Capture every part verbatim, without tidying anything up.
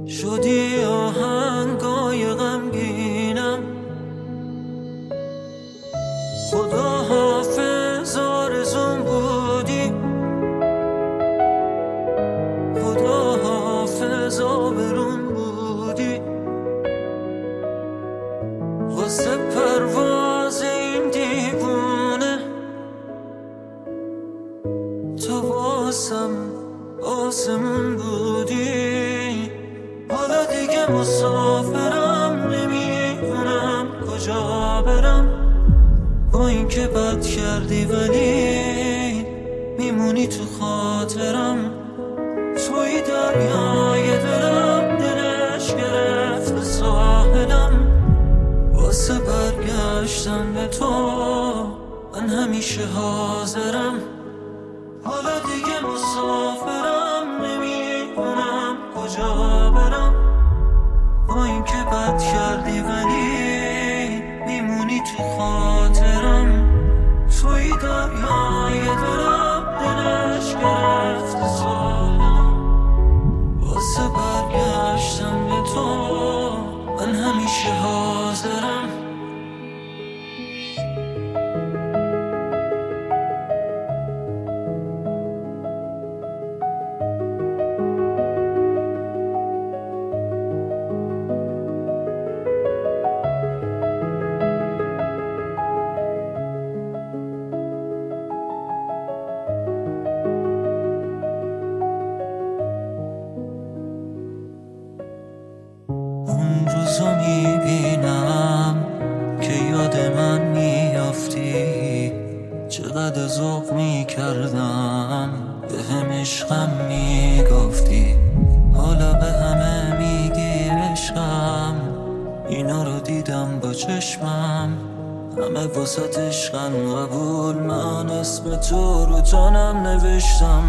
شدی آهنگای غمگینم. خدا حافظ آرزوم بودی، خدا حافظ آبروم بودی. واسه پرواز این دیوونه تو واسم آسمون بودی. حالا دیگه مسافرم، نمیدونم کجا برم. با این که بد کردی ولی میمونی تو خاطرم. توی دریای دلم، دلش گرفت ساحلم. واسه برگشتن به تو من همیشه حاضرم. حالا دیگه مسافرم، نمیدونم کجا برم. با این که بد کردی ولی میمونی تو خاطرم. توی دریای دلم، دلش گرفت سالم. واسه برگشتن به تو من همیشه حاضرم. اون روزو میبینم که یاد من میافتی. چقدر ذوق میکردم به هم عشقم میگفتی. حالا به همه میگی عشقم، اینا رو دیدم با چشمم. همه واسه عشقم قبول، من اسم تو رو جانم نوشتم.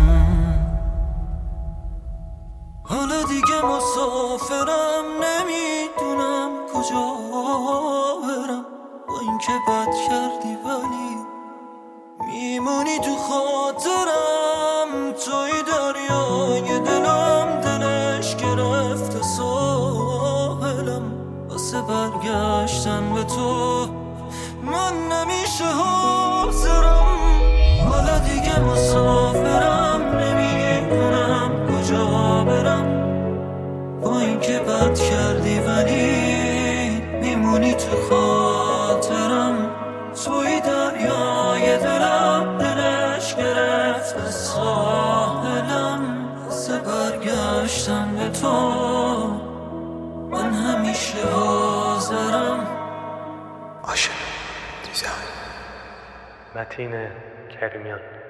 حالا دیگه مسافرم، نمیدونم کجا برم. با این که بد کردی ولی میمونی تو خاطرم. توی دریای دلم، دلش گرفت ساحلم. واسه برگشتن به تو من نمیشه حاضرم. حالا دیگه مسافرم، نمیدونم کجا برم. با این که بد کردی ولی میمونی تو خاطرم. توی دریای دلم، دلش گرفت ساحلم. واسه برگشتن به تو من همیشه حاضرم. عاشق دیزاین متین کریمیان.